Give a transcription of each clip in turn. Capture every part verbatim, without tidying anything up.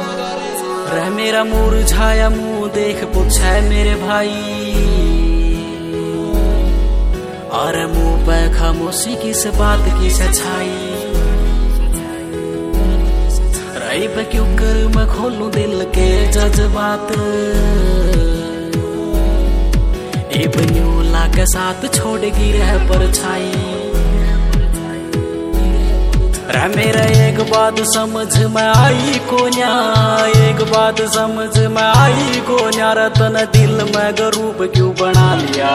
रह मेरा मुरझाया मुंह देख पूछे मेरे भाई, और मुंह पे खामोशी किस बात की सच्चाई। रही पे क्यों कर मैं खोलूं दिल के जज्बात, ये बन्यूला के साथ छोड़ेगी रह परछाई। रह मेरा एक बात समझ में आई कोन्या, एक बात समझ में आई कोन्या, रतन दिल में गरूब क्यों बना लिया।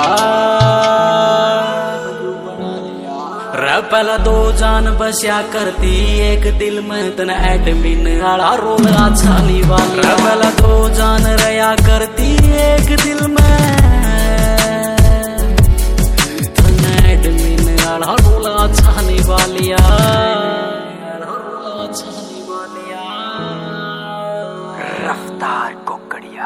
रह पहला दो जान बस्या करती एक दिल में, तन एडमिन आड़ा रोल अच्छा नहीं वाली। रह पहला दो जान रया करती एक दिल में, तन एडमिन आड़ा रोल अच्छा नहीं वालिया। रफ्तार कोकड़िया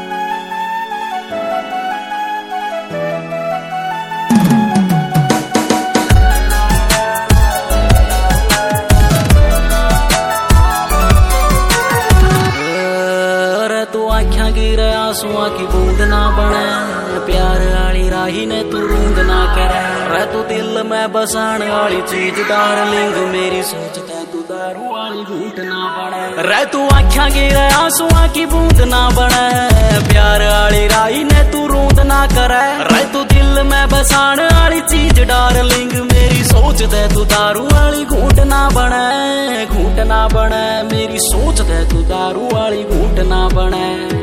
तू आख्या गिर आंसुआ की बूंद ना बने, प्यार आली राही ने तू रूंद ना करे। रह तू दिल में बसान वाली चीज डार्लिंग, मेरी सोचता तू दारू वाली घूंट ना बने। रह तू आख्या गिर आंसुआ की बूंद ना बने, प्यार आली राही ने तू रूंद ना करे। रह तू दिल में बसान वाली चीज डार्लिंग, मेरी सोचता तू दारू वाली घूंट ना बने, घूंट ना बने। मेरी सोचता तू दारू वाली घूंट ना बने।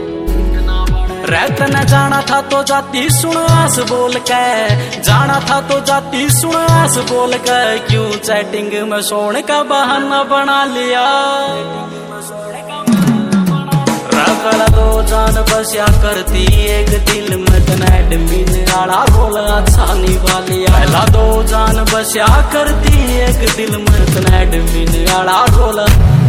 रहत न जाना था तो जाती सुन आस बोल के, जाना था तो जाती सुन आस बोल के, क्यों चैटिंग में सोने का बहाना बना लिया। रखल दो जान बस्या करती एक दिल में, तन एडमिन आड़ा रोल अच्छा नहीं वालिया। पहला दो जान बस्या करती एक दिल में, तन एडमिन आड़ा रोल।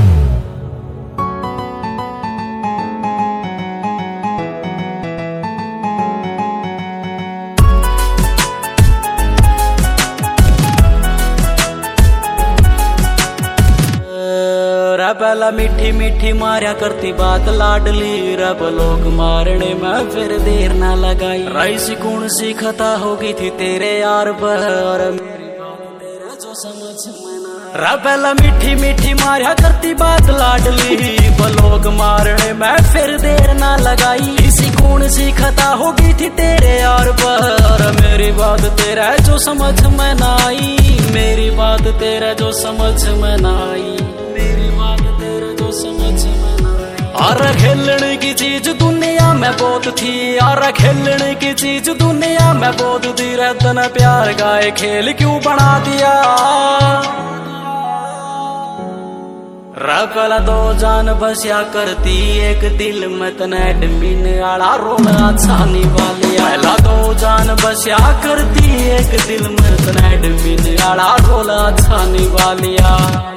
पहला मीठी मीठी मारिया करती बात लाडली, रब लोग मारने में फिर देर ना लगाई। राइसी कौन सी खता होगी थी तेरे यार पर, और मेरी बात तेरे जो समझ में ना। रब पहला मीठी मीठी मारिया करती बात लाडली, लोग मारने में फिर देर ना लगाई। इसी कौन सी खता होगी थी तेरे यार पर, और मेरी बात तेरा जो समझ में ना आई, मेरी बात तेरा जो समझ में ना आई, मेरी बात तेरा जो समझ में ना आई। और खेलने की चीज दुनिया में बहुत थी, और खेलने की चीज दुनिया में बहुत थी। रतन प्यार का एक खेल क्यों बना दिया। रखल दो जान बस्या करती एक दिल में, तन एडमिन आड़ा रोल अच्छा नहीं वालिया। पहला दो जान बस्या करती एक दिल में, तन एडमिन आड़ा रोल अच्छा नहीं वालिया।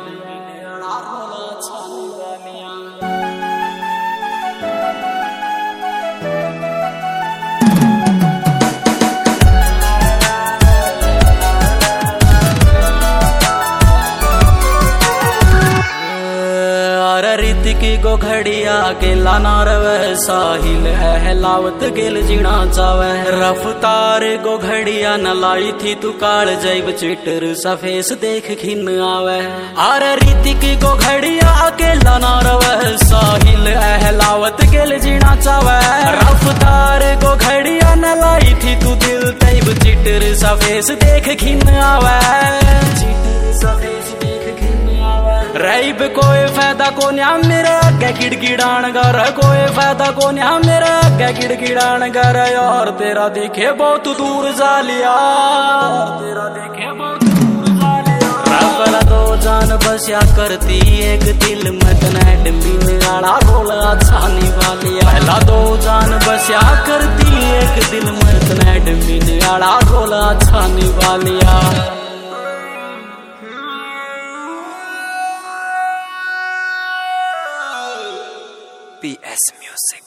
की गो घड़िया के लाना रवे, साहिल है लावत गेल जीना चावे। रफ्तार गो घड़िया न लाई थी तू काल जैब चिटर सफेस देख खिन आवे। आर रीति की गो घड़िया के लाना रवे, साहिल है लावत गेल जीना चावे। रफ्तार गो घड़िया न लाई थी तू दिल तैब चिटर सफेस देख खिन आवे, चिटर सफेस देख खिन आवे। रईब कोई फायदा को न्या मेरा अगे किड़किड़ान घर, कोई फायदा को न्या मेरा अगे किड़किड़ान घर। और तेरा देखे बहुत दूर जा लिया, तेरा देखे बहुत दूर जा लिया। रखल दो जान बस्या करती एक दिल में, तन एडमिन आड़ा रोल अच्छा नहीं वालिया। पहला दो जान बस्या करती एक दिल में, तन एडमिन आड़ा रोल अच्छा नहीं वालिया। P S Music।